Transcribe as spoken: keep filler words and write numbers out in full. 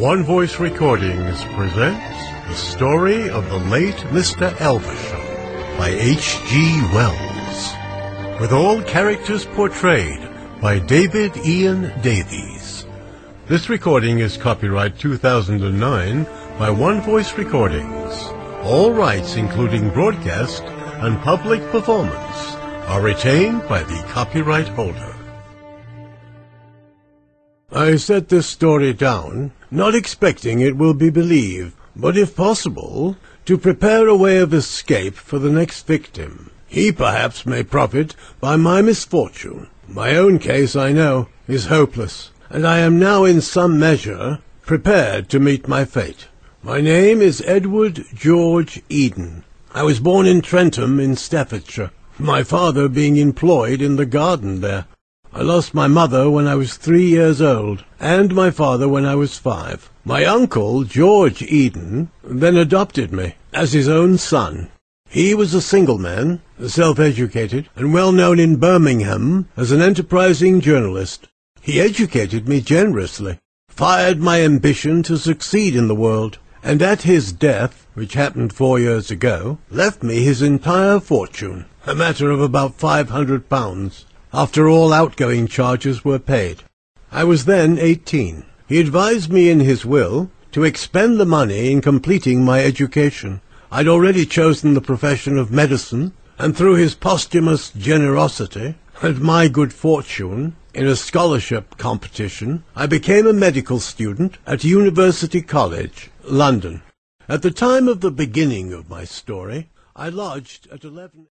One Voice Recordings presents The Story of the Late Mister Elvisham by H G Wells, with all characters portrayed by David Ian Davies. This recording is copyright two thousand nine by One Voice Recordings. All rights, including broadcast and public performance, are retained by the copyright holder. I set this story down, not expecting it will be believed, but if possible, to prepare a way of escape for the next victim. He perhaps may profit by my misfortune. My own case, I know, is hopeless, and I am now in some measure prepared to meet my fate. My name is Edward George Eden. I was born in Trentham in Staffordshire, my father being employed in the garden there. I lost my mother when I was three years old, and my father when I was five. My uncle, George Eden, then adopted me as his own son. He was a single man, self-educated, and well known in Birmingham as an enterprising journalist. He educated me generously, fired my ambition to succeed in the world, and at his death, which happened four years ago, left me his entire fortune, a matter of about five hundred pounds. After all outgoing charges were paid. I was then eighteen. He advised me in his will to expend the money in completing my education. I'd already chosen the profession of medicine, and through his posthumous generosity and my good fortune in a scholarship competition, I became a medical student at University College, London. At the time of the beginning of my story, I lodged at eleven...